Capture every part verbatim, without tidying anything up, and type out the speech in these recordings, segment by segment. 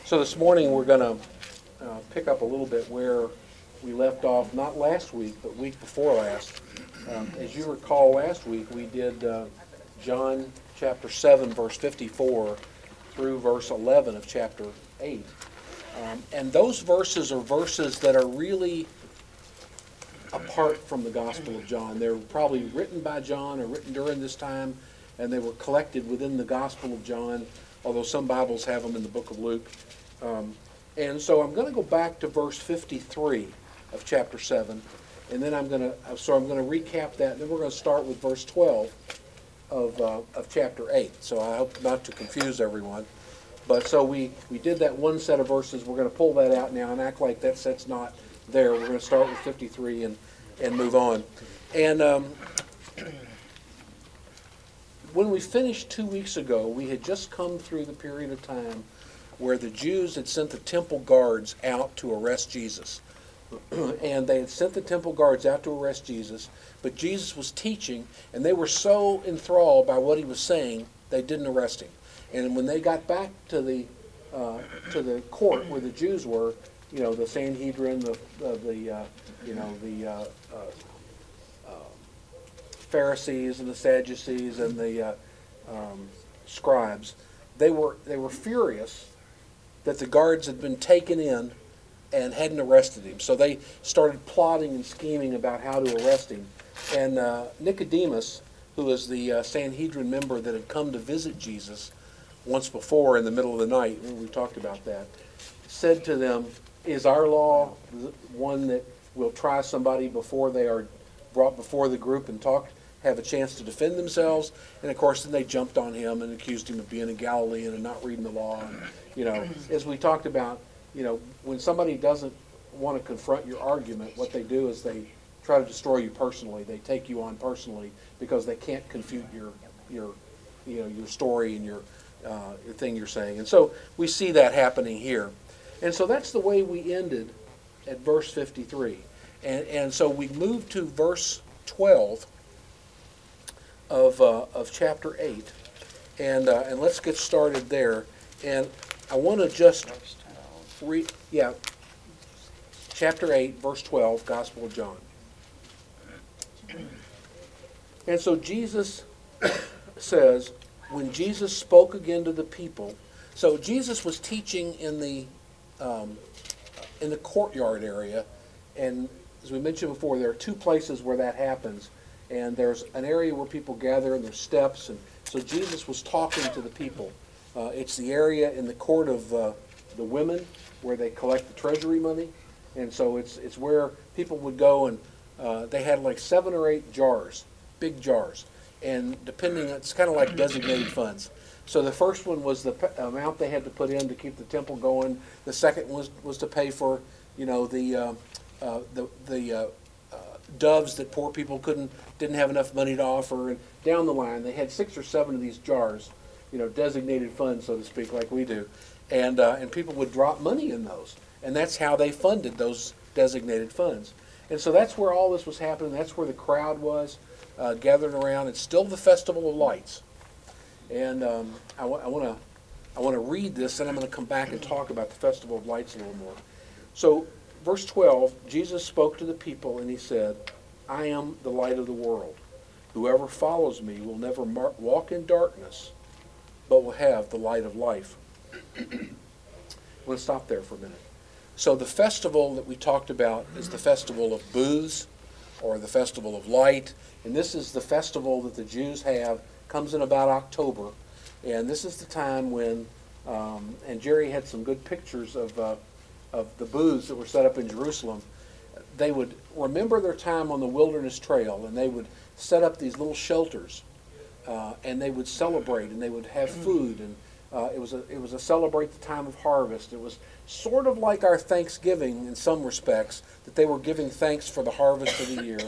So this morning we're going to uh, pick up a little bit where we left off, not last week, but week before last. Um, as you recall, last week we did uh, John chapter seven, verse fifty-four through verse eleven of chapter eight. Um, and those verses are verses that are really apart from the Gospel of John. They're probably written by John or written during this time, and they were collected within the Gospel of John, although some Bibles have them in the book of Luke. Um, and so I'm going to go back to verse fifty-three of chapter seven, and then I'm going to, so I'm going to recap that, and then we're going to start with verse twelve of uh, of chapter eight. So I hope not to confuse everyone. But so we, we did that one set of verses. We're going to pull that out now and act like that set's not there. We're going to start with fifty-three and, and move on. And um, when we finished two weeks ago, we had just come through the period of time where the Jews had sent the temple guards out to arrest Jesus. And they had sent the temple guards out to arrest Jesus, but Jesus was teaching, and they were so enthralled by what he was saying, they didn't arrest him. And when they got back to the uh, to the court where the Jews were, you know, the Sanhedrin, the uh, the uh, you know the uh, uh, uh, Pharisees and the Sadducees and the uh, um, scribes, they were they were furious that the guards had been taken in and hadn't arrested him. So they started plotting and scheming about how to arrest him. And uh, Nicodemus, who was the uh, Sanhedrin member that had come to visit Jesus once before in the middle of the night, when we talked about that, said to them, "Is our law one that will try somebody before they are brought before the group and talk, have a chance to defend themselves?" And of course, then they jumped on him and accused him of being a Galilean and not reading the law. And, you know, as we talked about, you know, when somebody doesn't want to confront your argument, what they do is they try to destroy you personally. They take you on personally because they can't confute your your you know your story and your uh, your thing you're saying. And so we see that happening here. And so that's the way we ended at verse fifty-three. And and so we moved to verse twelve of uh, of chapter eight, and uh, and let's get started there. And I want to just read, yeah, chapter eight, verse twelve, Gospel of John. And so Jesus says, when Jesus spoke again to the people, so Jesus was teaching in the um, in the courtyard area, and as we mentioned before, there are two places where that happens. And there's an area where people gather, and there's steps. And so Jesus was talking to the people. Uh, it's the area in the court of uh, the women where they collect the treasury money. And so it's it's where people would go, and uh, they had like seven or eight jars, big jars. And depending, it's kind of like designated funds. So the first one was the p- amount they had to put in to keep the temple going. The second was was to pay for, you know, the uh, uh, the the uh, doves that poor people couldn't didn't have enough money to offer, and down the line they had six or seven of these jars, you know, designated funds, so to speak, like we do, and uh, and people would drop money in those, and that's how they funded those designated funds. And so that's where all this was happening. That's where the crowd was uh, gathered around. It's still the Festival of Lights, and um, I want to I want to read this, and I'm going to come back and talk about the Festival of Lights a little more. So. Verse twelve, Jesus spoke to the people and he said, "I am the light of the world. Whoever follows me will never mar- walk in darkness, but will have the light of life." I'm going to stop there for a minute. So the festival that we talked about is the festival of booths, or the festival of light. And this is the festival that the Jews have, comes in about October. And this is the time when, um, and Jerry had some good pictures of uh, of the booths that were set up in Jerusalem. They would remember their time on the wilderness trail, and they would set up these little shelters, uh, and they would celebrate, and they would have food, and uh, it was a it was a celebrate the time of harvest. It was sort of like our Thanksgiving in some respects, that they were giving thanks for the harvest of the year,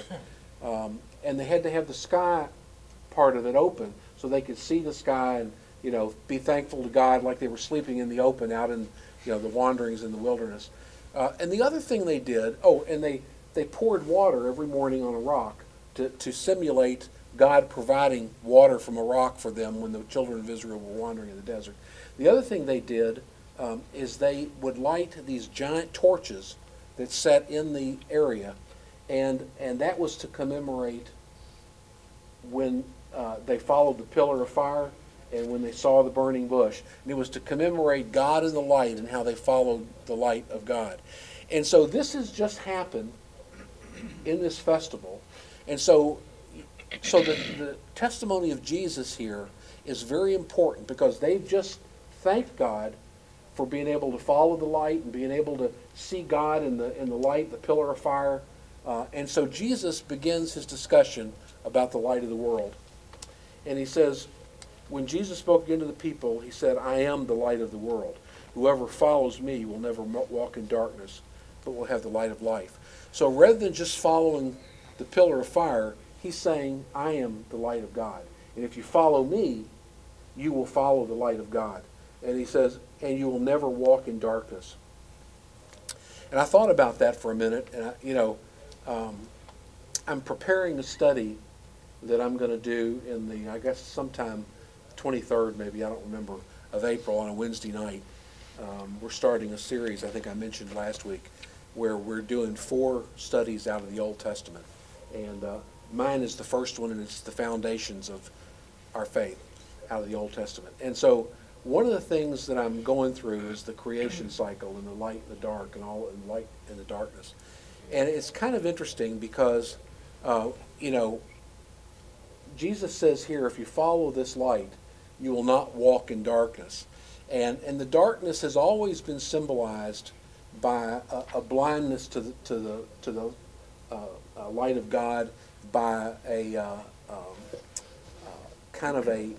um, and they had to have the sky part of it open so they could see the sky and, you know, be thankful to God like they were sleeping in the open out in, you know, the wanderings in the wilderness. Uh, and the other thing they did, oh, and they, they poured water every morning on a rock to, to simulate God providing water from a rock for them when the children of Israel were wandering in the desert. The other thing they did um, is they would light these giant torches that set in the area, and and that was to commemorate when uh, they followed the pillar of fire and when they saw the burning bush. And it was to commemorate God in the light and how they followed the light of God. And so this has just happened in this festival. And so so the, the testimony of Jesus here is very important because they've just thanked God for being able to follow the light and being able to see God in the in the light, the pillar of fire. Uh, and so Jesus begins his discussion about the light of the world. And he says, when Jesus spoke again to the people, he said, I am the light of the world. Whoever follows me will never walk in darkness, but will have the light of life. So rather than just following the pillar of fire, he's saying, I am the light of God. And if you follow me, you will follow the light of God. And he says, and you will never walk in darkness. And I thought about that for a minute, and I, you know, um, I'm preparing a study that I'm going to do in the, I guess sometime twenty-third maybe, I don't remember, of April on a Wednesday night. Um, we're starting a series, I think I mentioned last week, where we're doing four studies out of the Old Testament. And uh, mine is the first one, and it's the foundations of our faith out of the Old Testament. And so one of the things that I'm going through is the creation cycle and the light and the dark and all, and light and the darkness. And it's kind of interesting because, uh, you know, Jesus says here, if you follow this light, you will not walk in darkness. And and the darkness has always been symbolized by a, a blindness to the to the to the uh, uh, light of God, by a uh, um, uh, kind of a,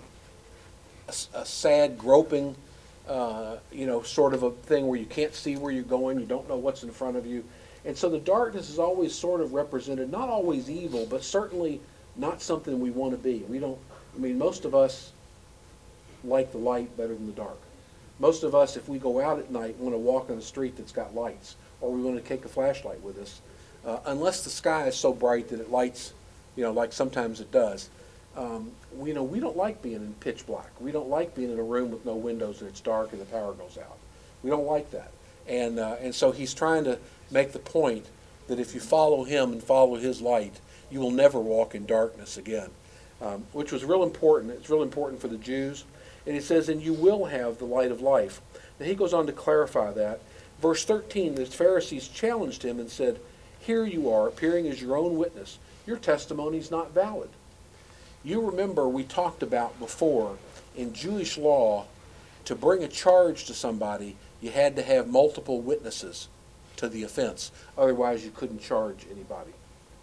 a, a sad groping, uh, you know, sort of a thing where you can't see where you're going, you don't know what's in front of you. And so the darkness is always sort of represented, not always evil, but certainly not something we want to be. We don't, I mean, most of us like the light better than the dark. Most of us, if we go out at night, want to walk on a street that's got lights, or we want to take a flashlight with us, uh, unless the sky is so bright that it lights, you know, like sometimes it does. Um, we, you know, we don't like being in pitch black. We don't like being in a room with no windows and it's dark and the power goes out. We don't like that. And uh, and so he's trying to make the point that if you follow him and follow his light, you will never walk in darkness again, um, which was real important. It's real important for the Jews. And he says, and you will have the light of life. Now he goes on to clarify that. Verse thirteen, the Pharisees challenged him and said, here you are, appearing as your own witness. Your testimony is not valid. You remember we talked about before, in Jewish law, to bring a charge to somebody, you had to have multiple witnesses to the offense. Otherwise, you couldn't charge anybody.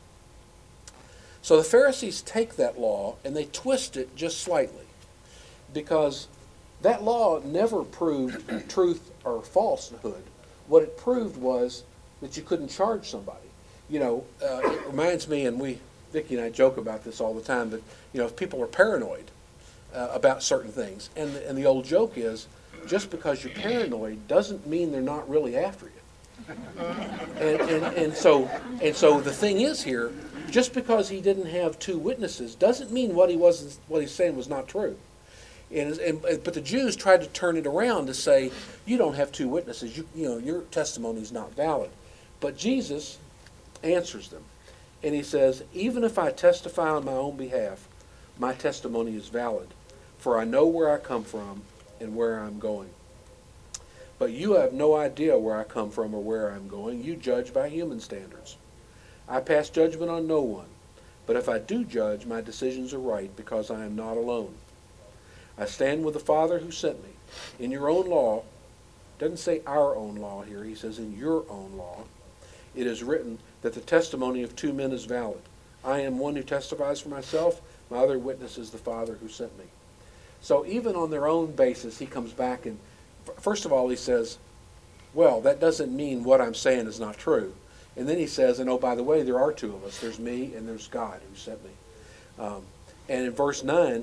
So the Pharisees take that law and they twist it just slightly, because that law never proved truth or falsehood. What it proved was that you couldn't charge somebody. You know, uh, it reminds me, and we, Vicki and I joke about this all the time, but, you know, if people are paranoid uh, about certain things, and the, and the old joke is, just because you're paranoid doesn't mean they're not really after you. And, and, and so and so the thing is here, just because he didn't have two witnesses doesn't mean what he wasn't what he's saying was not true. And, and but the Jews tried to turn it around to say, you don't have two witnesses. You you know your testimony is not valid. But Jesus answers them, and he says, even if I testify on my own behalf, my testimony is valid, for I know where I come from and where I'm going. But you have no idea where I come from or where I'm going. You judge by human standards. I pass judgment on no one. But if I do judge, my decisions are right because I am not alone. I stand with the Father who sent me. In your own law, doesn't say our own law here, he says in your own law, it is written that the testimony of two men is valid. I am one who testifies for myself. My other witness is the Father who sent me. So even on their own basis, he comes back and, first of all, he says, well, that doesn't mean what I'm saying is not true. And then he says, and oh, by the way, there are two of us. There's me and there's God who sent me. Um, and in verse nine,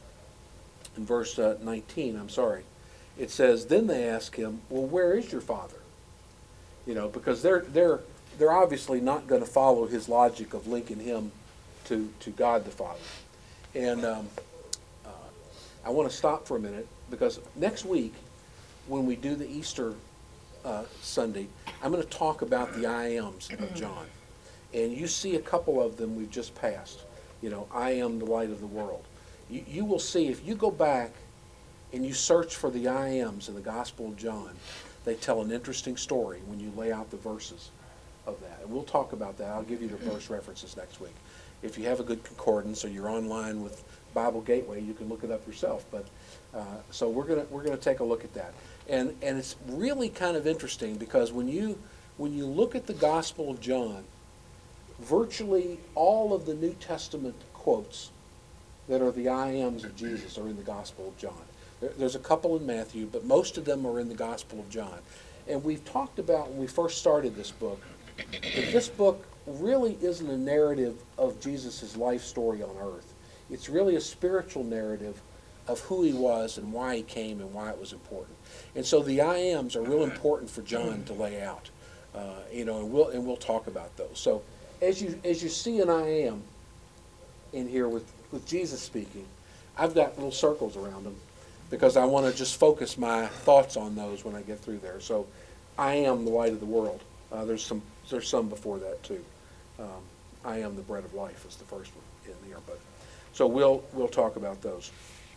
in verse uh, nineteen, I'm sorry, it says, then they ask him, well, where is your Father? You know, because they're they're they're obviously not going to follow his logic of linking him to, to God the Father. And um, uh, I want to stop for a minute, because next week when we do the Easter uh, Sunday, I'm going to talk about the I ams of John. And you see a couple of them we've just passed. You know, I am the light of the world. You, you will see, if you go back and you search for the I ams in the Gospel of John, they tell an interesting story when you lay out the verses of that. And we'll talk about that. I'll give you the verse references next week. If you have a good concordance or you're online with Bible Gateway, you can look it up yourself. But uh, so we're gonna we're gonna take a look at that. And and it's really kind of interesting because when you when you look at the Gospel of John, virtually all of the New Testament quotes that are the I ams of Jesus are in the Gospel of John. There, there's a couple in Matthew, but most of them are in the Gospel of John. And we've talked about when we first started this book, that this book really isn't a narrative of Jesus' life story on earth. It's really a spiritual narrative of who he was and why he came and why it was important. And so the I ams are real important for John to lay out. Uh, you know, and we'll and we'll talk about those. So as you as you see an I am in here with, with Jesus speaking, I've got little circles around them because I want to just focus my thoughts on those when I get through there. So I am the light of the world. Uh, there's some there's some before that too. Um, I am the bread of life is the first one in there. But so we'll we'll talk about those.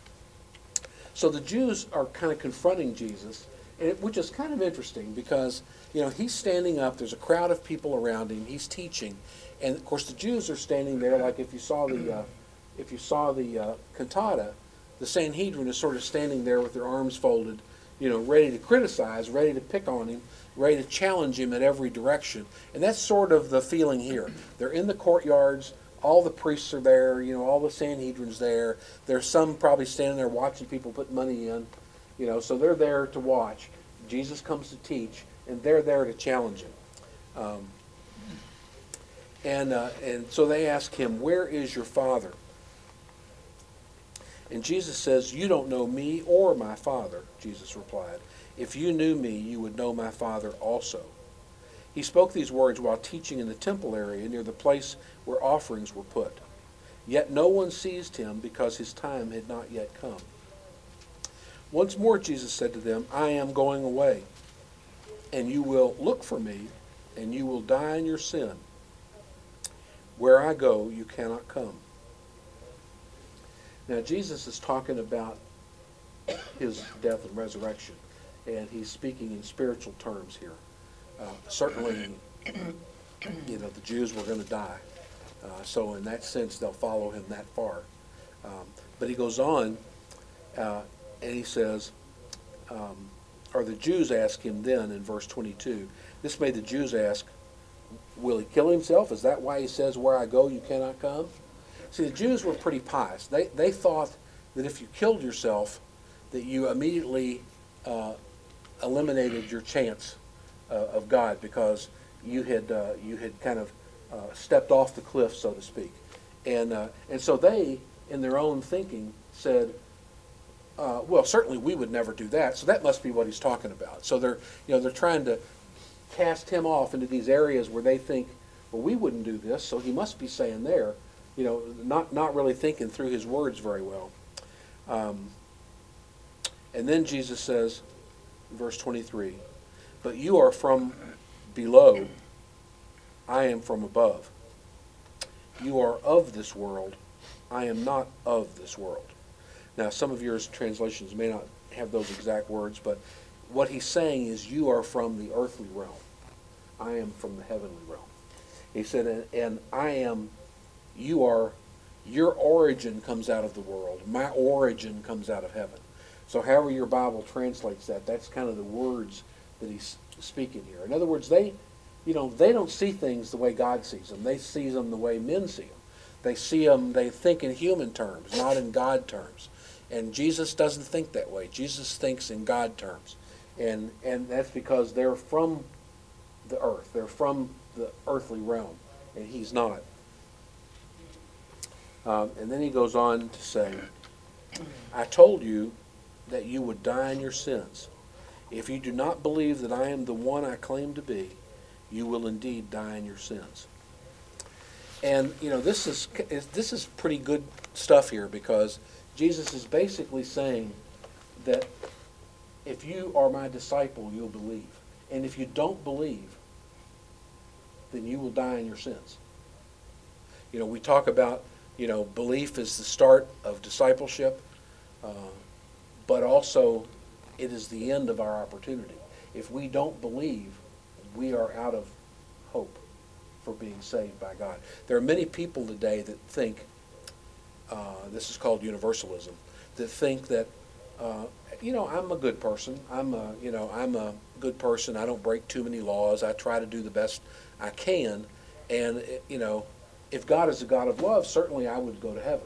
So the Jews are kind of confronting Jesus, and it, which is kind of interesting because, you know, he's standing up. There's a crowd of people around him. He's teaching, and of course the Jews are standing there. Like if you saw the uh, if you saw the uh, cantata, the Sanhedrin is sort of standing there with their arms folded, you know, ready to criticize, ready to pick on him, ready to challenge him in every direction. And that's sort of the feeling here. They're in the courtyards. All the priests are there, you know, all the Sanhedrin's there. There's some probably standing there watching people put money in, you know, so they're there to watch. Jesus comes to teach, and they're there to challenge him. Um, and, uh, and so they ask him, "Where is your Father?" And Jesus says, "You don't know me or my Father," Jesus replied. "If you knew me, you would know my Father also." He spoke these words while teaching in the temple area near the place where offerings were put. Yet no one seized him because his time had not yet come. Once more Jesus said to them, "I am going away, and you will look for me, and you will die in your sin. Where I go, you cannot come." Now Jesus is talking about his death and resurrection, and he's speaking in spiritual terms here. Uh, certainly, you know, the Jews were going to die. Uh, so in that sense, they'll follow him that far. Um, but he goes on, uh, and he says, um, or the Jews ask him then in verse twenty-two, this made the Jews ask, "Will he kill himself? Is that why he says, 'Where I go, you cannot come'?" See, the Jews were pretty pious. They, they thought that if you killed yourself, that you immediately uh, eliminated your chance Uh, of God because you had uh, you had kind of uh, stepped off the cliff, so to speak, and uh, and so they, in their own thinking, said, uh, "Well, certainly we would never do that." So that must be what he's talking about. So they're you know they're trying to cast him off into these areas where they think, "Well, we wouldn't do this," so he must be saying there, you know, not not really thinking through his words very well. Um, and then Jesus says, verse twenty-three. "But you are from below, I am from above. You are of this world, I am not of this world." Now, some of your translations may not have those exact words, but what he's saying is you are from the earthly realm. I am from the heavenly realm. He said, and, and I am, you are, your origin comes out of the world. My origin comes out of heaven. So however your Bible translates that, that's kind of the words that he's speaking here. In other words, they, you know, they don't see things the way God sees them. They see them the way men see them. They see them, they think in human terms, not in God terms. And Jesus doesn't think that way. Jesus thinks in God terms. And and that's because they're from the earth. They're from the earthly realm. And he's not. Um, and then he goes on to say, "I told you that you would die in your sins. If you do not believe that I am the one I claim to be, you will indeed die in your sins." And you know this is this is pretty good stuff here because Jesus is basically saying that if you are my disciple, you'll believe. And if you don't believe, then you will die in your sins. You know, we talk about, you know, belief is the start of discipleship, uh, but also it is the end of our opportunity. If we don't believe, we are out of hope for being saved by God. There are many people today that think, uh, this is called universalism, that think that, uh, you know, I'm a good person. I'm a, you know, I'm a good person. I don't break too many laws. I try to do the best I can. And, you know, if God is a God of love, certainly I would go to heaven.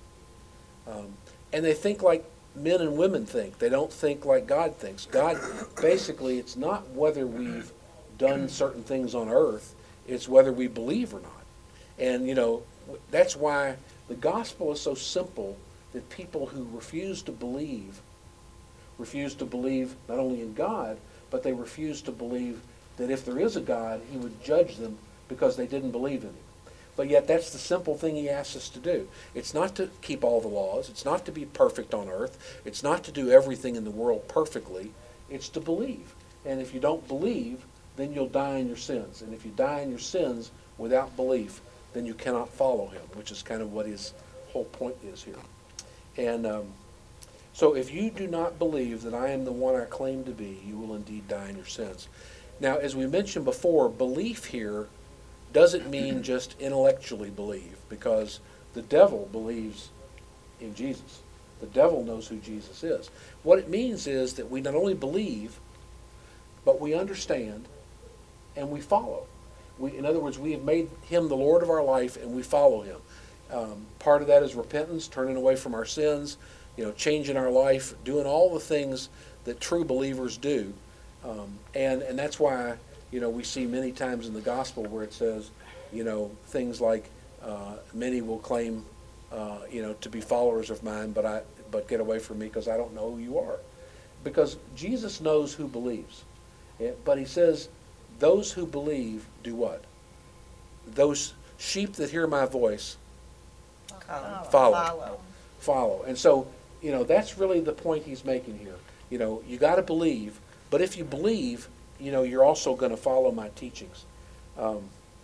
Um, and they think like men and women think. They don't think like God thinks. God, basically, it's not whether we've done certain things on earth. It's whether we believe or not. And, you know, that's why the gospel is so simple that people who refuse to believe, refuse to believe not only in God, but they refuse to believe that if there is a God, he would judge them because they didn't believe in him. But yet that's the simple thing he asks us to do. It's not to keep all the laws. It's not to be perfect on earth. It's not to do everything in the world perfectly. It's to believe. And if you don't believe, then you'll die in your sins. And if you die in your sins without belief, then you cannot follow him, which is kind of what his whole point is here. And um, so if you do not believe that I am the one I claim to be, you will indeed die in your sins. Now, as we mentioned before, belief here doesn't mean just intellectually believe, because the devil believes in Jesus. The devil knows who Jesus is. What it means is that we not only believe, but we understand and we follow. We, in other words, we have made him the Lord of our life and we follow him. Um, part of that is repentance, turning away from our sins, you know, changing our life, doing all the things that true believers do. Um, and, and that's why, you know, we see many times in the gospel where it says, you know, things like, uh, many will claim, uh, you know, to be followers of mine, but I, but get away from me because I don't know who you are. Because Jesus knows who believes. Yeah, but he says, those who believe do what? Those sheep that hear my voice Follow. follow. Follow. Follow. And so, you know, that's really the point he's making here. You know, you got to believe, but if you believe, you know, you're also going to follow my teachings. Um,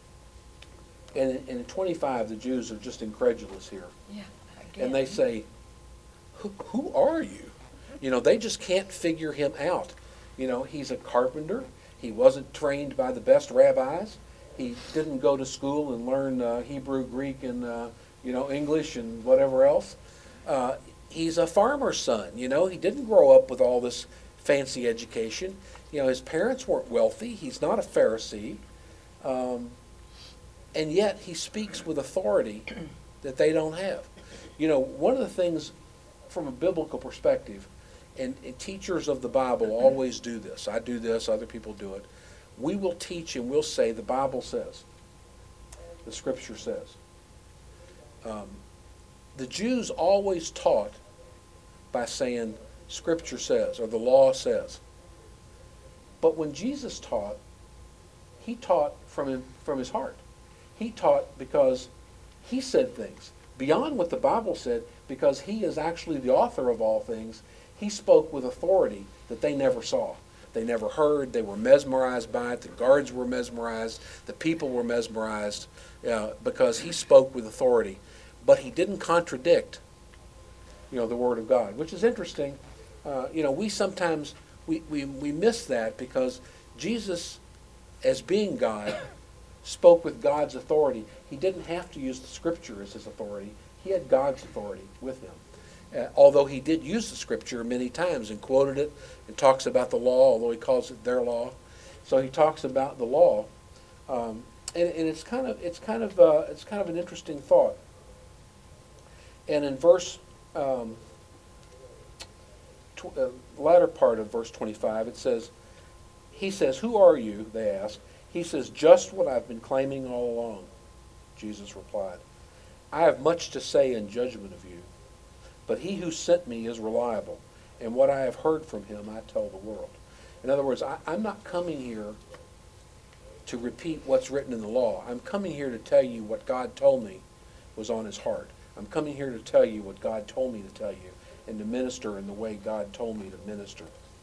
and, in- and in twenty-five, the Jews are just incredulous here. Yeah. And they say, who, who are you? You know, they just can't figure him out. You know, he's a carpenter. He wasn't trained by the best rabbis. He didn't go to school and learn uh, Hebrew, Greek, and, uh, you know, English and whatever else. Uh, he's a farmer's son, you know. He didn't grow up with all this fancy education. You know, his parents weren't wealthy. He's not a Pharisee. Um, and yet he speaks with authority that they don't have. You know, one of the things from a biblical perspective, and, and teachers of the Bible always do this. I do this, other people do it. We will teach and we'll say the Bible says, the Scripture says. Um, the Jews always taught by saying Scripture says or the law says. But when Jesus taught, he taught from him, from his heart. He taught because he said things beyond what the Bible said, because he is actually the author of all things. He spoke with authority that they never saw. They never heard. They were mesmerized by it. The guards were mesmerized. The people were mesmerized uh, because he spoke with authority. But he didn't contradict, you know, the Word of God, which is interesting. Uh, you know, we sometimes, we, we, we miss that because Jesus, as being God, spoke with God's authority. He didn't have to use the Scripture as his authority. He had God's authority with him. Uh, although he did use the Scripture many times and quoted it and talks about the law, although he calls it their law. So he talks about the law, um, and, and it's kind of it's kind of uh, it's kind of an interesting thought. And in verse um, tw- uh, latter part of verse twenty-five, it says, he says, "Who are you?" They ask. He says, "Just what I've been claiming all along." Jesus replied, "I have much to say in judgment of you. But he who sent me is reliable, and what I have heard from him I tell the world." In other words, I, I'm not coming here to repeat what's written in the law. I'm coming here to tell you what God told me was on his heart. I'm coming here to tell you what God told me to tell you and to minister in the way God told me to minister.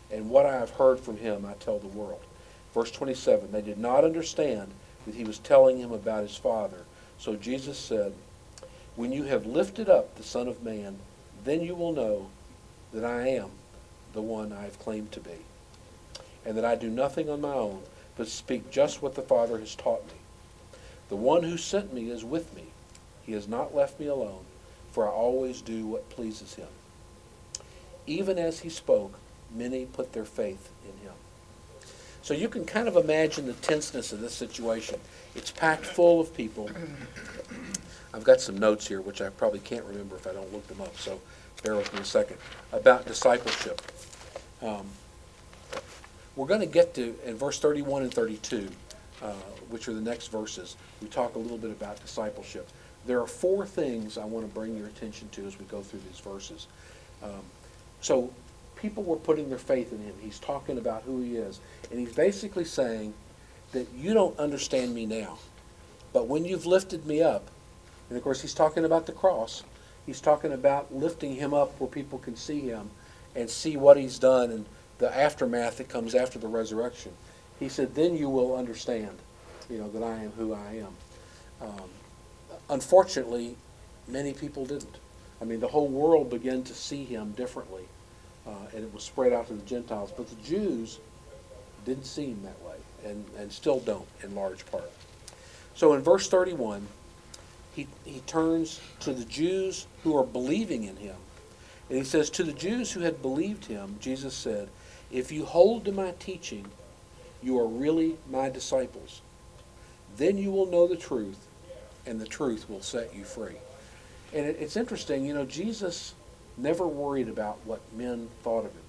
and what I have heard from him I tell the world. Verse twenty-seven, they did not understand that he was telling him about his Father. So Jesus said, when you have lifted up the Son of Man, then you will know that I am the one I have claimed to be, and that I do nothing on my own, but speak just what the Father has taught me. The one who sent me is with me. He has not left me alone, for I always do what pleases him. Even as he spoke, many put their faith in him. So you can kind of imagine the tenseness of this situation. It's packed full of people. I've got some notes here, which I probably can't remember if I don't look them up, so bear with me a second, about discipleship. Um, we're going to get to, in verse thirty-one and thirty-two, uh, which are the next verses, we talk a little bit about discipleship. There are four things I want to bring your attention to as we go through these verses. Um, so people were putting their faith in him. He's talking about who he is. And he's basically saying that you don't understand me now. But when you've lifted me up, and of course he's talking about the cross, he's talking about lifting him up where people can see him and see what he's done and the aftermath that comes after the resurrection. He said, then you will understand, you know, that I am who I am. Um, unfortunately, many people didn't. I mean, the whole world began to see him differently, uh, and it was spread out to the Gentiles. But the Jews didn't see him that way, and, and still don't in large part. So in verse thirty-one, he, he turns to the Jews who are believing in him. And he says, to the Jews who had believed him, Jesus said, if you hold to my teaching, you are really my disciples. Then you will know the truth, and the truth will set you free. And it, it's interesting, you know, Jesus never worried about what men thought of him.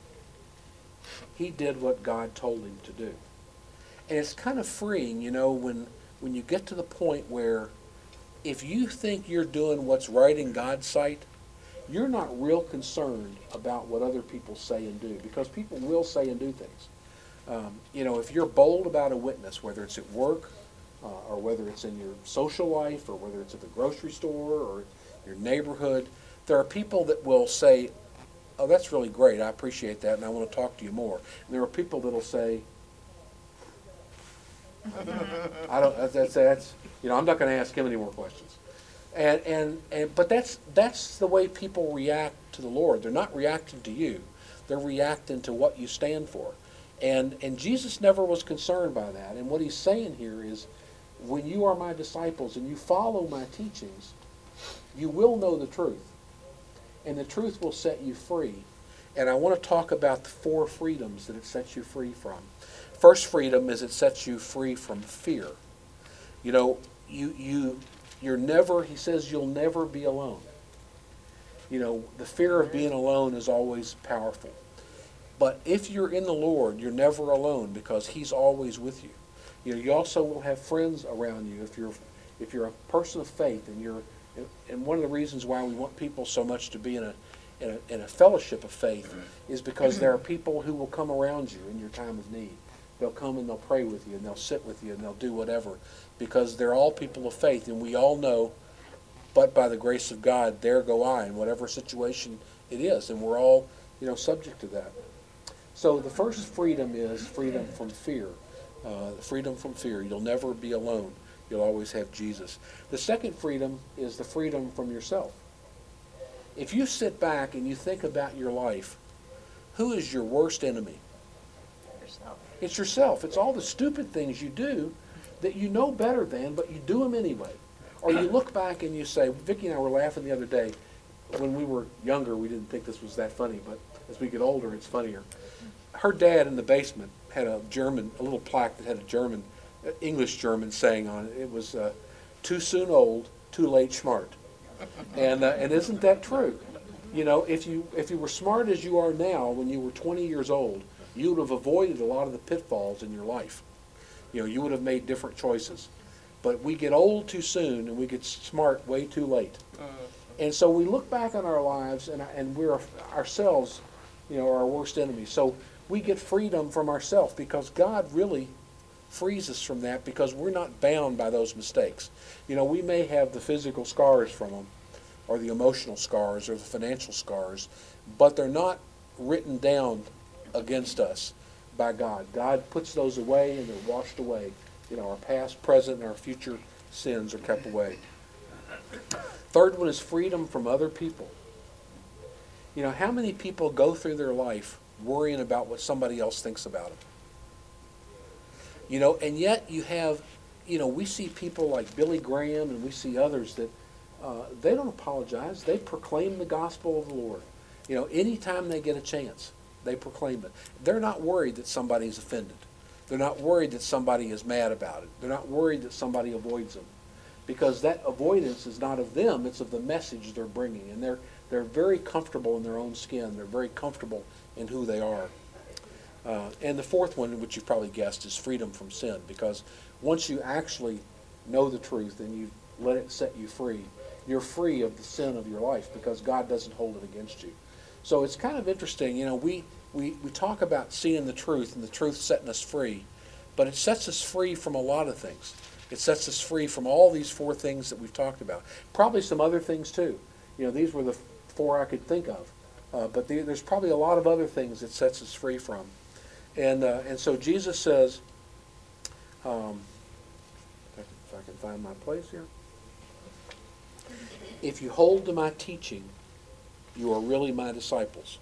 He did what God told him to do. And it's kind of freeing, you know, when, when you get to the point where if you think you're doing what's right in God's sight, you're not real concerned about what other people say and do, because people will say and do things. Um, you know, if you're bold about a witness, whether it's at work, uh, or whether it's in your social life, or whether it's at the grocery store, or your neighborhood, there are people that will say, oh, that's really great, I appreciate that, and I want to talk to you more. And there are people that will say, I don't, that's, that's, you know, I'm not going to ask him any more questions. And, and, and, but that's, that's the way people react to the Lord. They're not reacting to you. They're reacting to what you stand for. And, and Jesus never was concerned by that. And what he's saying here is, when you are my disciples and you follow my teachings, you will know the truth. And the truth will set you free. And I want to talk about the four freedoms that it sets you free from. First freedom is it sets you free from fear. You know, you, you, you're never, he says you'll never be alone. You know, the fear of being alone is always powerful. But if you're in the Lord, you're never alone because he's always with you. You know, you also will have friends around you if you're if you're a person of faith, and you're and one of the reasons why we want people so much to be in a in a, in a fellowship of faith is because there are people who will come around you in your time of need. They'll come and they'll pray with you, and they'll sit with you, and they'll do whatever, because they're all people of faith, and we all know, but by the grace of God, there go I in whatever situation it is, and we're all, you know, subject to that. So the first freedom is freedom from fear. Uh, freedom from fear. You'll never be alone. You'll always have Jesus. The second freedom is the freedom from yourself. If you sit back and you think about your life, who is your worst enemy? Yourself. It's yourself. It's all the stupid things you do that you know better than, but you do them anyway. Or you look back and you say, Vicki and I were laughing the other day. When we were younger, we didn't think this was that funny, but as we get older, it's funnier. Her dad in the basement had a German, a little plaque that had a German, English German saying on it. It was, uh, too soon old, too late smart. And, uh, and isn't that true? You know, if you, if you were smart as you are now when you were twenty years old, you would have avoided a lot of the pitfalls in your life. You know, you would have made different choices. But we get old too soon, and we get smart way too late. And so we look back on our lives, and, and we're ourselves, you know, our worst enemies. So we get freedom from ourselves because God really frees us from that, because we're not bound by those mistakes. You know, we may have the physical scars from them, or the emotional scars, or the financial scars, but they're not written down against us by God. God puts those away and they're washed away. You know, our past, present, and our future sins are kept away. Third one is freedom from other people. You know, how many people go through their life worrying about what somebody else thinks about them? You know, and yet you have, you know, we see people like Billy Graham and we see others that uh, they don't apologize. They proclaim the gospel of the Lord. You know, anytime they get a chance, they proclaim it. They're not worried that somebody's offended. They're not worried that somebody is mad about it. They're not worried that somebody avoids them. Because that avoidance is not of them, it's of the message they're bringing. And they're, they're very comfortable in their own skin. They're very comfortable in who they are. Uh, and the fourth one, which you've probably guessed, is freedom from sin. Because once you actually know the truth and you let it set you free, you're free of the sin of your life because God doesn't hold it against you. So it's kind of interesting. You know, we, we, we talk about seeing the truth and the truth setting us free, but it sets us free from a lot of things. It sets us free from all these four things that we've talked about. Probably some other things too. You know, these were the four I could think of. Uh, but the, there's probably a lot of other things it sets us free from. And uh, and so Jesus says, um, if, I can, if I can find my place here. If you hold to my teaching, you are really my disciples.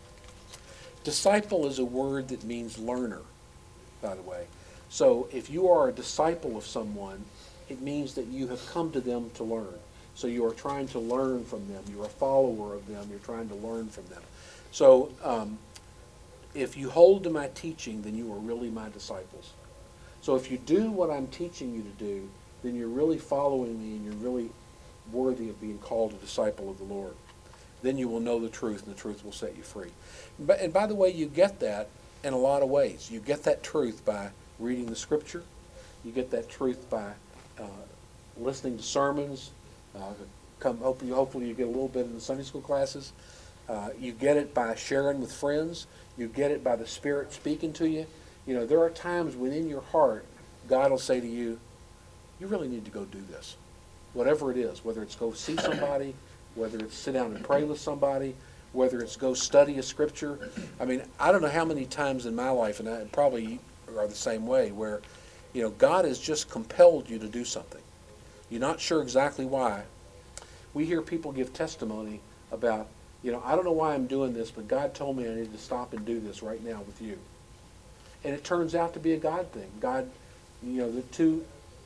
Disciple is a word that means learner, by the way. So if you are a disciple of someone, it means that you have come to them to learn. So you are trying to learn from them. You're a follower of them. You're trying to learn from them. So um, if you hold to my teaching, then you are really my disciples. So if you do what I'm teaching you to do, then you're really following me and you're really worthy of being called a disciple of the Lord. Then you will know the truth and the truth will set you free. But, and by the way, you get that in a lot of ways. You get that truth by reading the Scripture. You get that truth by uh, listening to sermons. Uh, come, hopefully, hopefully you get a little bit in the Sunday school classes. Uh, you get it by sharing with friends. You get it by the Spirit speaking to you. You know, there are times within your heart, God will say to you, you really need to go do this. Whatever it is, whether it's go see somebody, whether it's sit down and pray with somebody, whether it's go study a Scripture. I mean, I don't know how many times in my life, and I probably are the same way, where, you know, God has just compelled you to do something. You're not sure exactly why. We hear people give testimony about, you know, I don't know why I'm doing this, but God told me I need to stop and do this right now with you. And it turns out to be a God thing. God, you know, the two,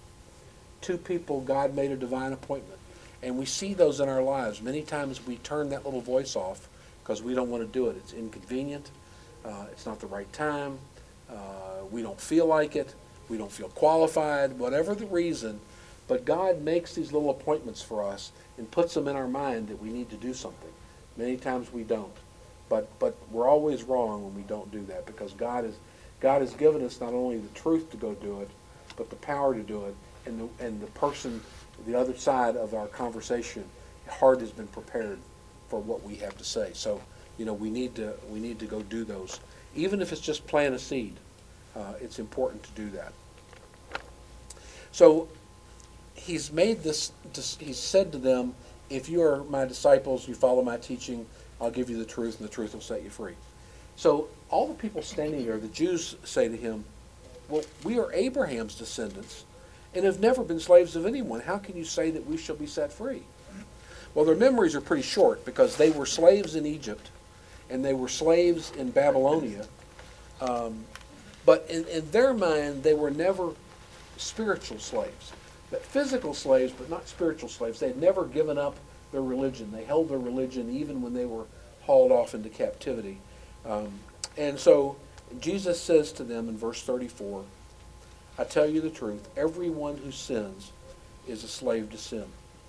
two people, God made a divine appointment. And we see those in our lives. Many times we turn that little voice off because we don't want to do it. It's inconvenient. Uh, it's not the right time. Uh, we don't feel like it. We don't feel qualified, whatever the reason. But God makes these little appointments for us and puts them in our mind that we need to do something. Many times we don't. But but we're always wrong when we don't do that because God is God has given us not only the truth to go do it, but the power to do it. And the, and the person, the other side of our conversation, heart has been prepared for what we have to say. So, you know, we need to we need to go do those. Even if it's just plant a seed, uh, it's important to do that. So he's made this, he's said to them, if you are my disciples, you follow my teaching, I'll give you the truth, and the truth will set you free. So all the people standing there, the Jews say to him, well, we are Abraham's descendants and have never been slaves of anyone. How can you say that we shall be set free? Well, their memories are pretty short because they were slaves in Egypt and they were slaves in Babylonia. Um, but in, in their mind, they were never spiritual slaves. But physical slaves, but not spiritual slaves. They had never given up their religion. They held their religion even when they were hauled off into captivity. Um, and so Jesus says to them in verse thirty-four, I tell you the truth, everyone who sins is a slave to sin.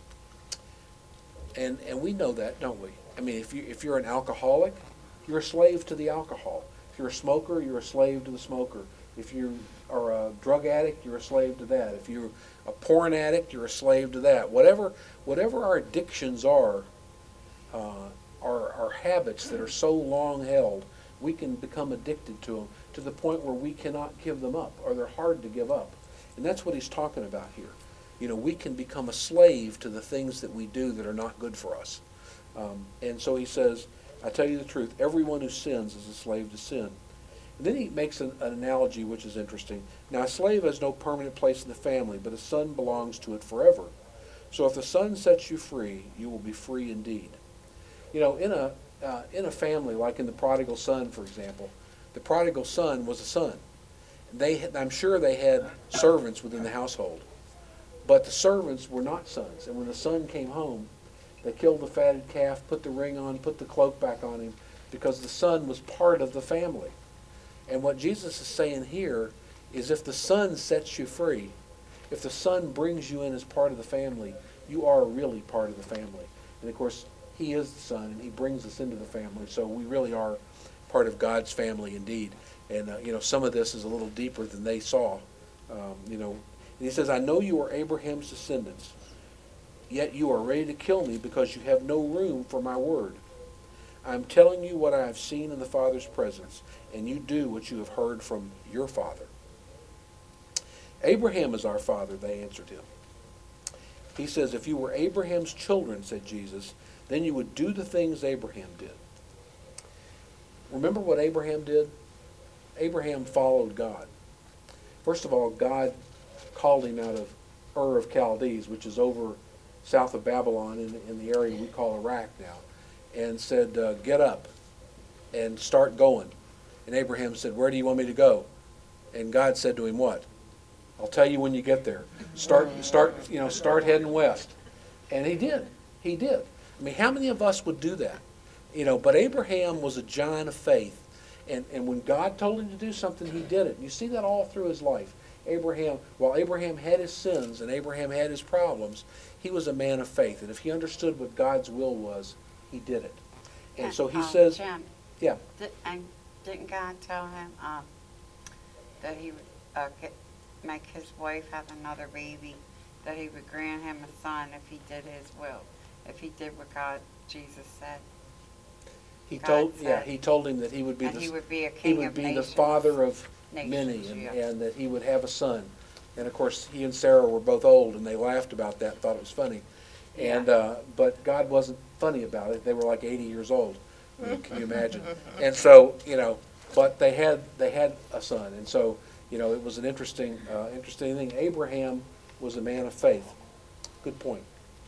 And and we know that, don't we? I mean, if you if you're an alcoholic, you're a slave to the alcohol. If you're a smoker, you're a slave to the smoker. If you are a drug addict, you're a slave to that. If you're a porn addict, you're a slave to that. Whatever whatever our addictions are, uh, are, are habits that are so long held, we can become addicted to them to the point where we cannot give them up, or they're hard to give up. And that's what he's talking about here. You know, we can become a slave to the things that we do that are not good for us. Um, and so he says, I tell you the truth, everyone who sins is a slave to sin. And then he makes an, an analogy which is interesting. Now a slave has no permanent place in the family, but a son belongs to it forever. So if the son sets you free, you will be free indeed. You know, in a uh, in a family, like in the prodigal son, for example, the prodigal son was a son. They, I'm sure they had servants within the household, but the servants were not sons. And when the son came home, they killed the fatted calf, put the ring on, put the cloak back on him, because the son was part of the family. And what Jesus is saying here is if the son sets you free, if the son brings you in as part of the family, you are really part of the family. And of course, he is the son, and he brings us into the family, so we really are part of God's family indeed. And, uh, you know, some of this is a little deeper than they saw. Um, you know, and he says, I know you are Abraham's descendants, yet you are ready to kill me because you have no room for my word. I am telling you what I have seen in the Father's presence, and you do what you have heard from your father. Abraham is our father, they answered him. He says, if you were Abraham's children, said Jesus, then you would do the things Abraham did. Remember what Abraham did? Abraham followed God. First of all, God called him out of Ur of Chaldees, which is over south of Babylon in, in the area we call Iraq now, and said, uh, get up and start going. And Abraham said, where do you want me to go? And God said to him, what? I'll tell you when you get there. Start, start, you know, start heading west. And he did. He did. I mean, how many of us would do that? You know, but Abraham was a giant of faith. And, and when God told him to do something, he did it. You see that all through his life. Abraham, while Abraham had his sins and Abraham had his problems, he was a man of faith. And if he understood what God's will was, he did it. And so he um, says, Jim, yeah. Did, and didn't God tell him um, that he would uh, get, make his wife have another baby, that he would grant him a son if he did his will, if he did what God, Jesus said? He God told, said, yeah, he told him that he would be and the, he would be a he king would of be nations. the father of Nations, many, and, yeah. and that he would have a son. And of course, he and Sarah were both old, and they laughed about that, and thought it was funny. And Yeah. uh, but God wasn't funny about it. They were like eighty years old. I mean, can you imagine? And so, you know, but they had they had a son, and so, you know, it was an interesting uh, interesting thing. Abraham was a man of faith. Good point.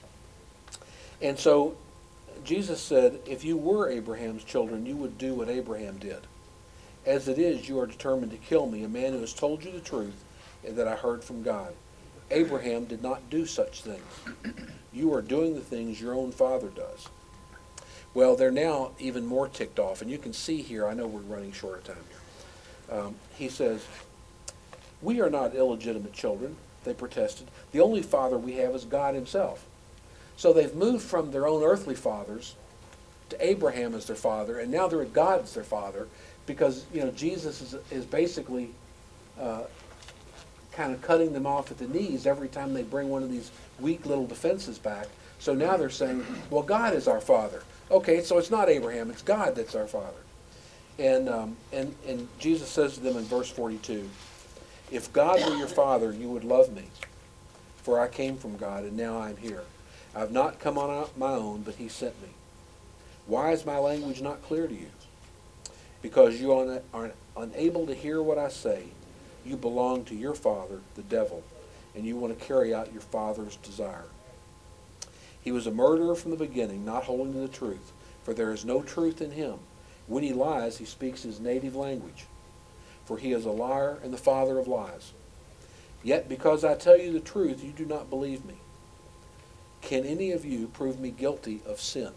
And so Jesus said, if you were Abraham's children, you would do what Abraham did. As it is, you are determined to kill me, a man who has told you the truth and that I heard from God. Abraham did not do such things. You are doing the things your own father does. Well, they're now even more ticked off, and you can see here, I know we're running short of time here. Um, he says, we are not illegitimate children, they protested. The only father we have is God himself. So they've moved from their own earthly fathers to Abraham as their father, and now they're at God as their father, because, you know, Jesus is, is basically uh, kind of cutting them off at the knees every time they bring one of these weak little defenses back. So now they're saying, well, God is our father. Okay, so it's not Abraham, it's God that's our father. And, um, and, and Jesus says to them in verse forty-two, if God were your father, you would love me, for I came from God, and now I am here. I have not come on my own, but he sent me. Why is my language not clear to you? Because you are, are unable to hear what I say. You belong to your father, the devil, and you want to carry out your father's desire. He was a murderer from the beginning, not holding to the truth, for there is no truth in him. When he lies, he speaks his native language, for he is a liar and the father of lies. Yet because I tell you the truth, you do not believe me. Can any of you prove me guilty of sin?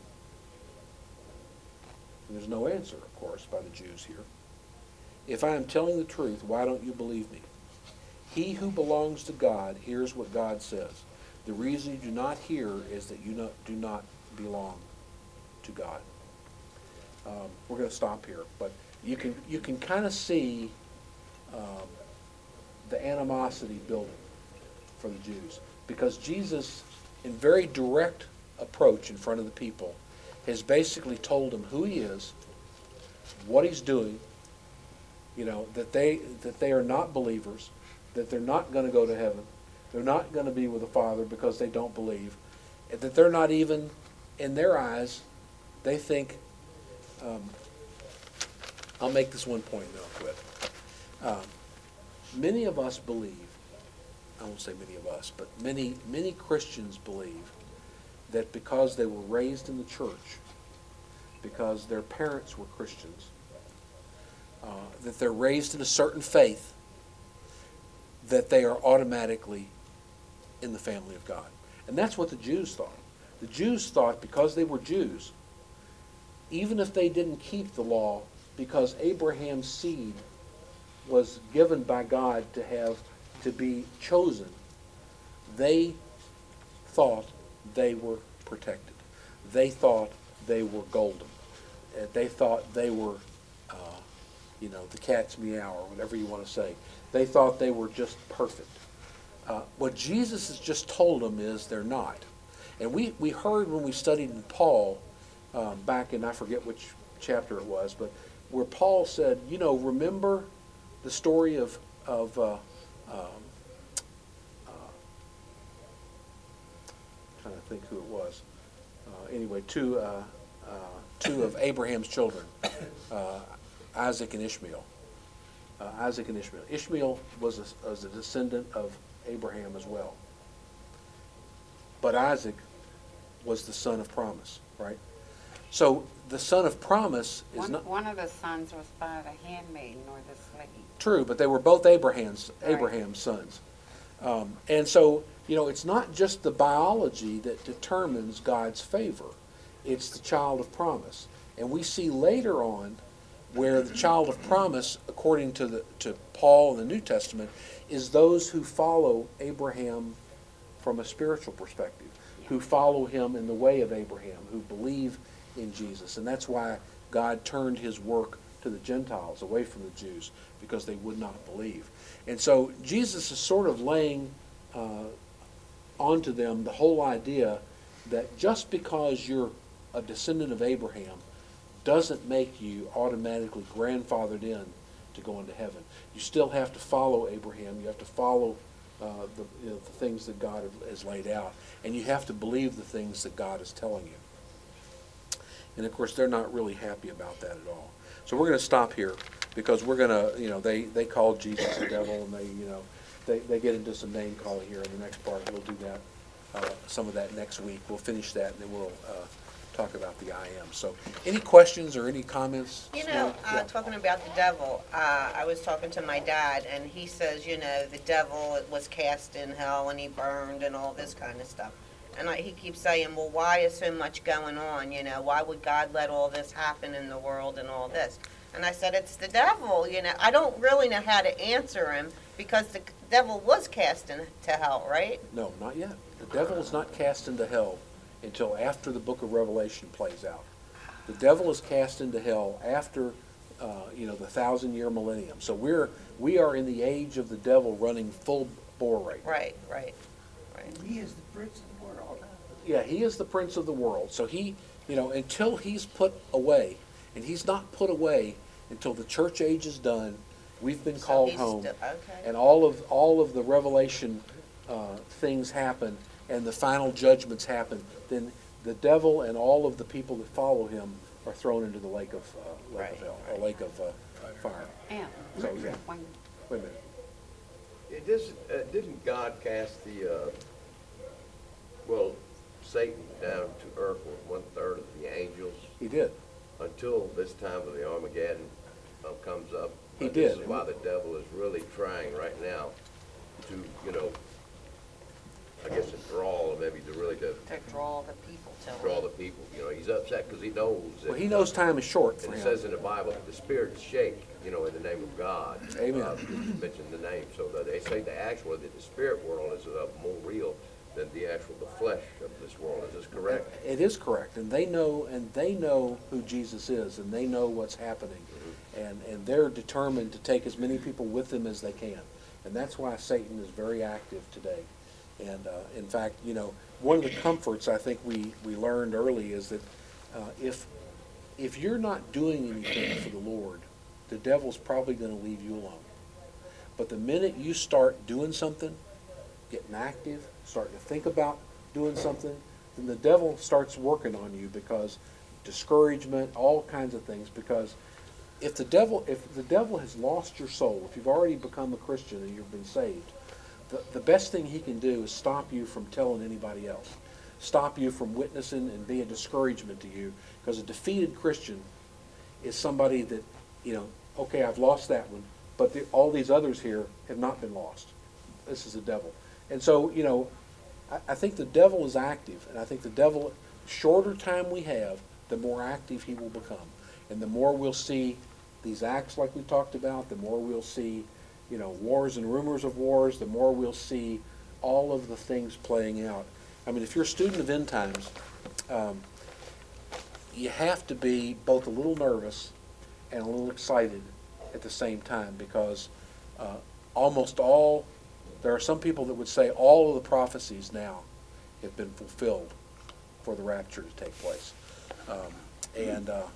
And there's no answer, of course, by the Jews here. If I am telling the truth, why don't you believe me? He who belongs to God hears what God says. The reason you do not hear is that you not, do not belong to God. Um, we're going to stop here, but you can you can kind of see um, the animosity building for the Jews, because Jesus, in very direct approach in front of the people, has basically told them who he is, what he's doing, you know, that they that they are not believers, that they're not going to go to heaven, they're not going to be with the Father because they don't believe, and that they're not even, in their eyes, they think um, I'll make this one point and then I'll quit. Um, many of us believe, I won't say many of us, but many, many Christians believe that because they were raised in the church, because their parents were Christians, uh, that they're raised in a certain faith, that they are automatically in the family of God. And that's what the Jews thought. The Jews thought because they were Jews, even if they didn't keep the law, because Abraham's seed was given by God to have to be chosen, they thought they were protected. They thought they were golden. Uh, They thought they were, uh, you know, the cat's meow or whatever you want to say. They thought they were just perfect. Uh, what Jesus has just told them is they're not. And we, we heard when we studied in Paul, um, back in, I forget which chapter it was, but where Paul said, you know, remember the story of, of uh, um, uh, trying to think who it was. Uh, anyway, two, uh, uh, two of Abraham's children, uh, Isaac and Ishmael. Uh, Isaac and Ishmael. Ishmael was a, was a descendant of Abraham as well. But Isaac was the son of promise, right? So the son of promise is One, not one of the sons was by the handmaiden or the slave. true, but they were both Abraham's Right. Abraham's sons. Um, and so, you know, it's not just the biology that determines God's favor. It's the child of promise. And we see later on where the child of promise, according to the to Paul in the New Testament, is those who follow Abraham from a spiritual perspective, who follow him in the way of Abraham, who believe in Jesus. And that's why God turned his work to the Gentiles, away from the Jews, because they would not believe. And so Jesus is sort of laying uh, onto them the whole idea that just because you're a descendant of Abraham doesn't make you automatically grandfathered in to go into heaven. You still have to follow Abraham. You have to follow uh, the, you know, the things that God has laid out. And you have to believe the things that God is telling you. And of course, they're not really happy about that at all. So we're going to stop here because we're going to, you know, they, they called Jesus the devil, and they, you know, they, they get into some name calling here in the next part. We'll do that, uh, some of that next week. We'll finish that, and then we'll uh, talk about the I am. So any questions or any comments? You know, uh, Yeah. talking about the devil, uh, I was talking to my dad, and he says, you know, the devil was cast in hell, and he burned, and all this kind of stuff. And I, he keeps saying, well, why is so much going on? You know, why would God let all this happen in the world and all this? And I said, it's the devil. You know, I don't really know how to answer him because the devil was cast into hell, right? No, not yet. The devil is not cast into hell until after the book of Revelation plays out. The devil is cast into hell after, uh, you know, the thousand-year millennium. So we're we are in the age of the devil running full bore right now. Right, right, right. He is the prince of the world. Yeah, he is the prince of the world. So he, you know, until he's put away, and he's not put away until the church age is done, we've been So called he's home, still- okay. and all of all of the Revelation uh, things happen, and the final judgments happen. Then the devil and all of the people that follow him are thrown into the lake of uh, lake Right, of hell, right. or lake of uh, fire. Yeah. So, yeah. When- Wait a minute. It is, uh, didn't God cast the, uh, well, Satan down to earth with one-third of the angels He did. until this time of the Armageddon uh, comes up? He Uh, did. This is why the devil is really trying right now to, you know, I guess enthrall, or maybe to really to To draw the people to draw him. the people. You know, he's upset because he knows that. Well, he knows time is short for And it him. says in the Bible, the spirits shake, you know, in the name of God. Amen. Uh, Mention the name, so that they say the actual, that the spirit world is uh, more real than the actual, the flesh of this world. Is this correct? It is correct, and they know, and they know who Jesus is, and they know what's happening, and and they're determined to take as many people with them as they can, and that's why Satan is very active today. And uh, in fact, you know, one of the comforts I think we we learned early is that uh, if if you're not doing anything for the Lord, the devil's probably going to leave you alone. But the minute you start doing something, getting active, starting to think about doing something, then the devil starts working on you because discouragement, all kinds of things, because if the devil, if the devil has lost your soul, if you've already become a Christian and you've been saved, the, the best thing he can do is stop you from telling anybody else. Stop you from witnessing and be a discouragement to you. Because a defeated Christian is somebody that, you know, okay, I've lost that one, but the, all these others here have not been lost. This is the devil. And so, you know, I, I think the devil is active, and I think the devil, shorter time we have, the more active he will become. And the more we'll see these acts like we talked about, the more we'll see, you know, wars and rumors of wars, the more we'll see all of the things playing out. I mean, if you're a student of end times, um, you have to be both a little nervous and a little excited at the same time, because uh, almost all, there are some people that would say all of the prophecies now have been fulfilled for the rapture to take place. Um, and uh,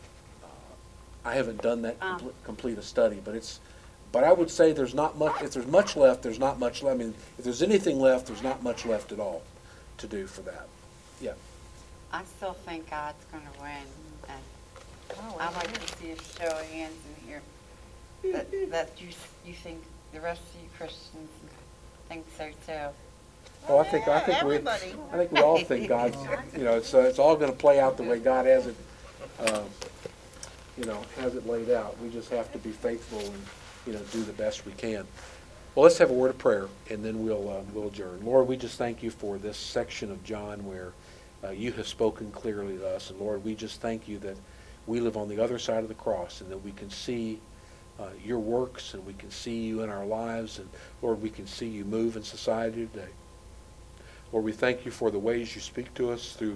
I haven't done that Um. compl- complete a study, but it's, but I would say there's not much, if there's much left, there's not much left. I mean, if there's anything left, there's not much left at all to do for that. Yeah. I still think God's gonna win, and Oh, I'd like to see a show of hands in here that, that you, you think, the rest of you Christians think so too. Well, I think, I think we, Everybody. I think we all think God's, you know, it's, uh, it's all gonna play out the way God has it, um, you know, has it laid out. We just have to be faithful and, you know, do the best we can. Well, let's have a word of prayer, and then we'll, uh, we'll adjourn. Lord, we just thank you for this section of John where uh, you have spoken clearly to us. And Lord, we just thank you that we live on the other side of the cross, and that we can see uh, your works, and we can see you in our lives, and Lord, we can see you move in society today. Lord, we thank you for the ways you speak to us through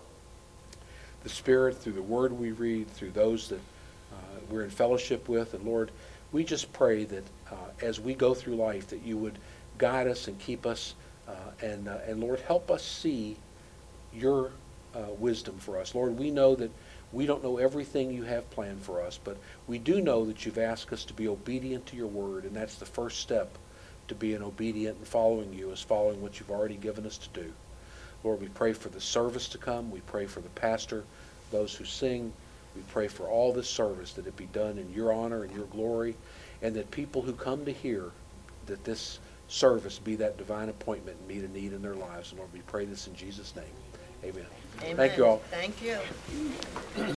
the Spirit, through the Word we read, through those that uh, we're in fellowship with. And Lord, we just pray that uh, as we go through life, that you would guide us and keep us, uh, and, uh, and Lord, help us see your uh, wisdom for us. Lord, we know that we don't know everything you have planned for us, but we do know that you've asked us to be obedient to your word, and that's the first step to being obedient and following you, is following what you've already given us to do. Lord, we pray for the service to come. We pray for the pastor, those who sing. We pray for all this service, that it be done in your honor and your glory, and that people who come to hear, that this service be that divine appointment and meet a need in their lives. And Lord, we pray this in Jesus' name. Amen. Amen. Thank you all. Thank you.